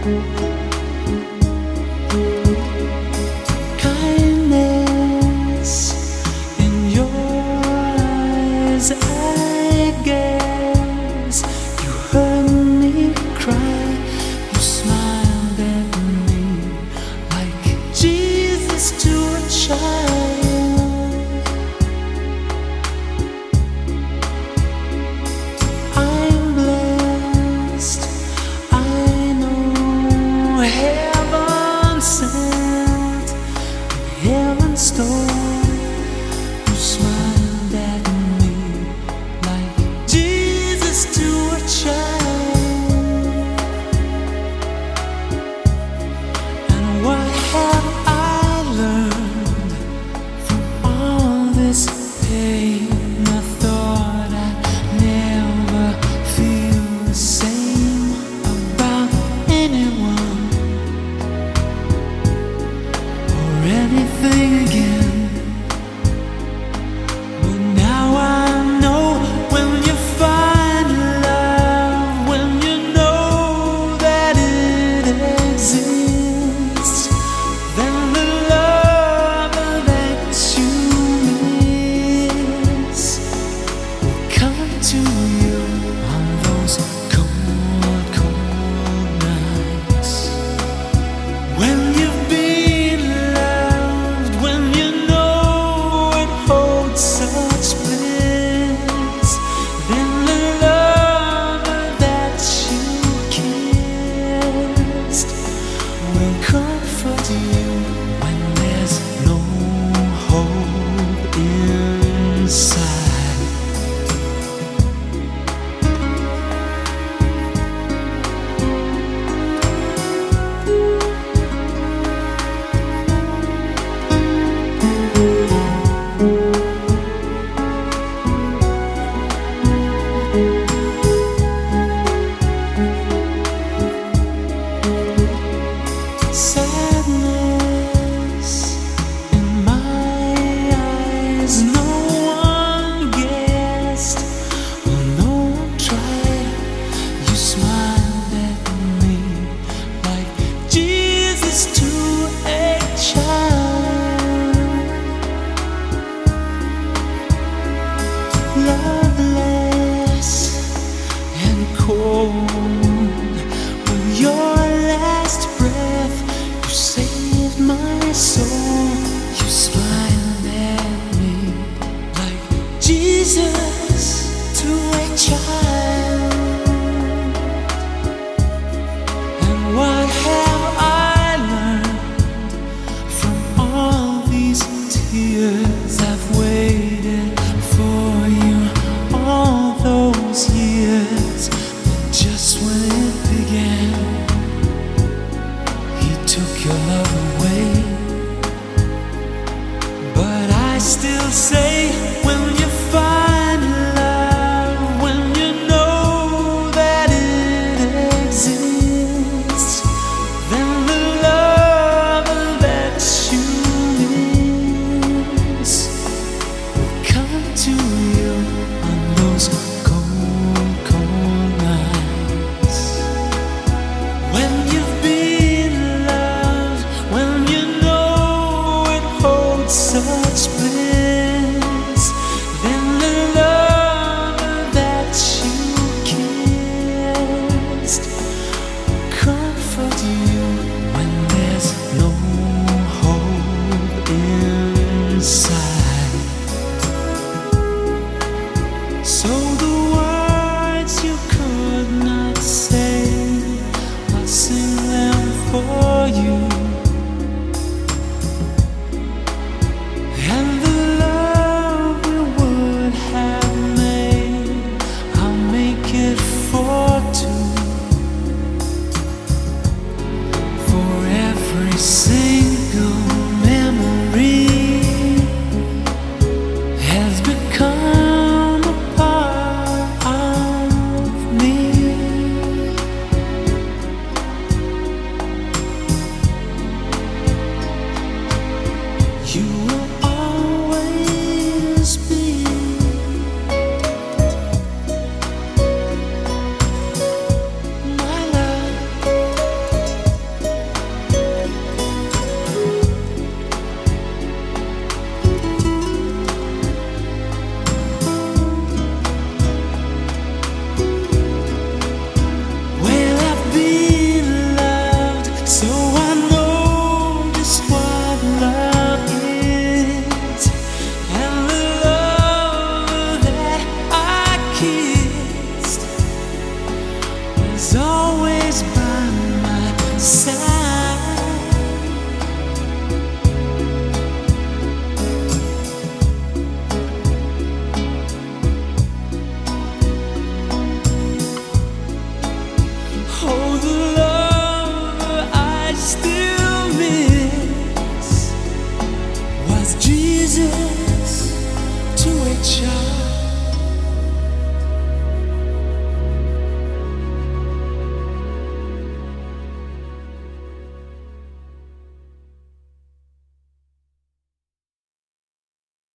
Kindness in your eyes, I guess. You heard me cry, you smiled at me like Jesus to a child. I'm blessed, I know heaven sent, heaven stole. You smiled at me like Jesus to a child. And what have I learned from all this pain? I thought I'd never feel the same about anyone or anything again. But now I know when you find love, when you know that it exists, then the love that you miss will come to you on those cold, cold nights. When you've been loved, when you know it holds such bliss, then the love that you kissed will comfort you when there's no hope inside. Sadness in my eyes, no one guessed, or no one tried. You smiled at me like Jesus to a child. Loveless and cold, with your last breath, you saved my soul. You smiled at me like Jesus to a child. And what have I learned from all these tears? I've waited for you all those years, but just when it began, He took your love away. But I still say, when you find love, when you know that it exists, then the love that you miss will come to you on those cold, cold nights. When you've been loved, when you know it holds such bliss, then the love that you kissed will comfort you when there's no hope inside. So the words you could not say, I'll sing them for you. And the love we would have made, I'll make it for two. For every single memory has become a part of me. always by my side.